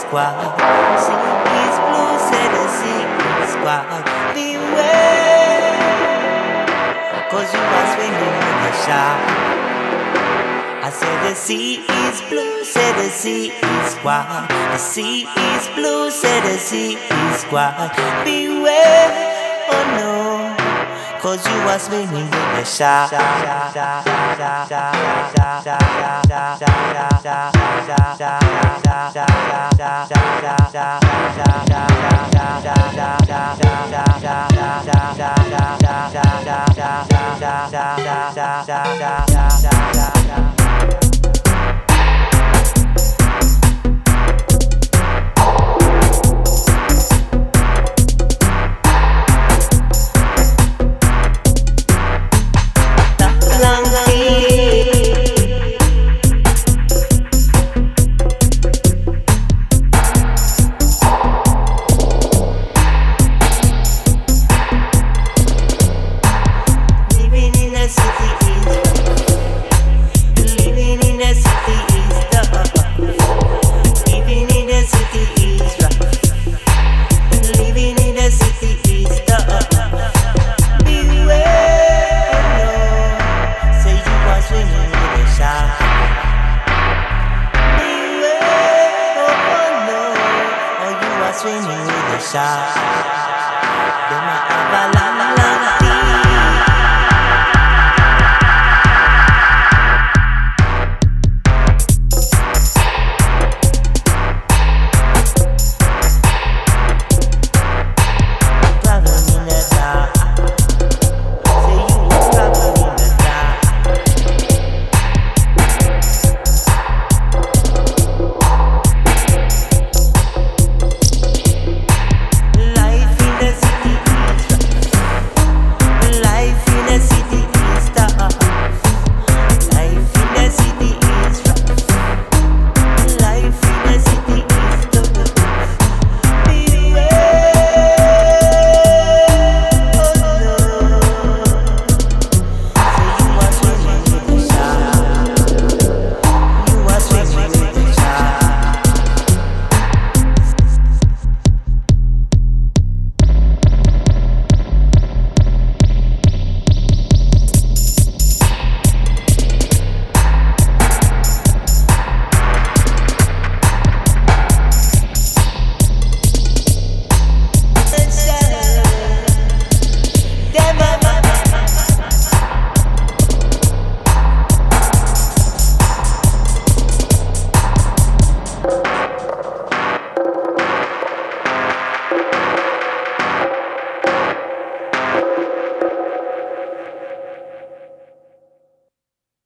squad. Sea is blue, said the sea is squad. Beware, 'cause you are swimming with the shark. I said the sea is blue, said the sea is squad. The sea is blue, said the sea is squad. Beware, oh no, 'cause you are swimming with the shark. Swimming with the shark. Then I have a